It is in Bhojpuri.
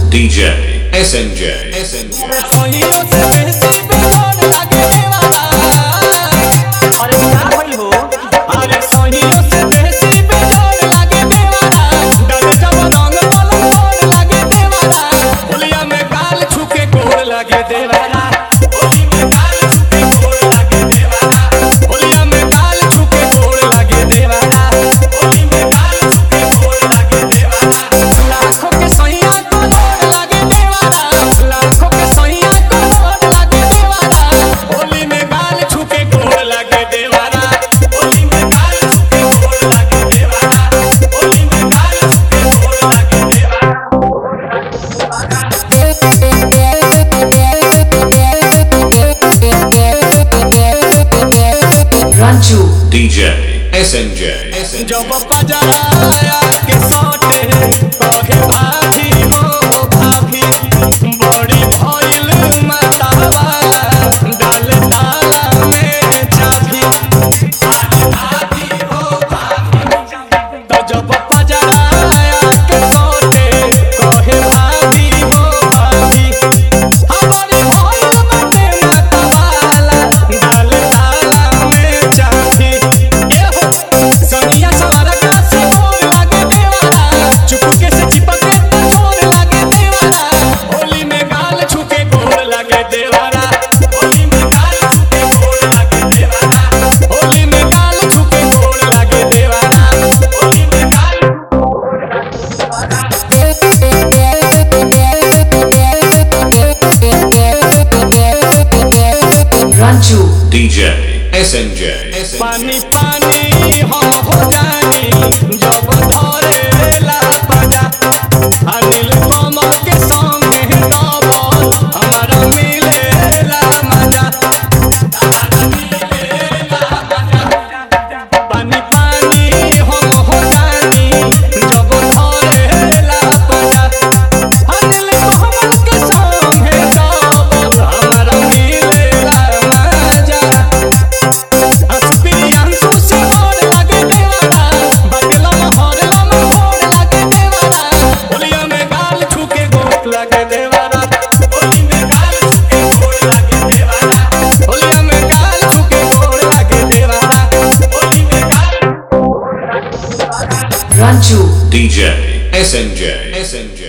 DJ SNJ DJ SNJ जब पजराया के सोटे कहे भाभी हो भाभी बड़ी भइल माता वाला डाल ताला में चाबी भाभी हो भाभी तो जब पजराया के सोटे कहे भाभी हो भाभी हमारी भइल माता वाला डाल ताला में चाबी सनिया सवारा का से मोर लागे देवारा चुपके से चिपके तो छोर लागे देवारा होली में गाल छुके गोर लागे देवारा होली में गाल छुके गोर लागे देवारा होली में गाल छुके गोर लागे देवारा होली में गाल Ranchu DJ SNJ पानी पानी हो जानी जब धरे ला बजा अनिल कमल के संगे डबल हमारा मिले ला मजा पानी पानी हो जानी जब धरे ला बजा अनिल कमल के संगे डबल हमारा मिले ला मजा Ranchu DJ SNJ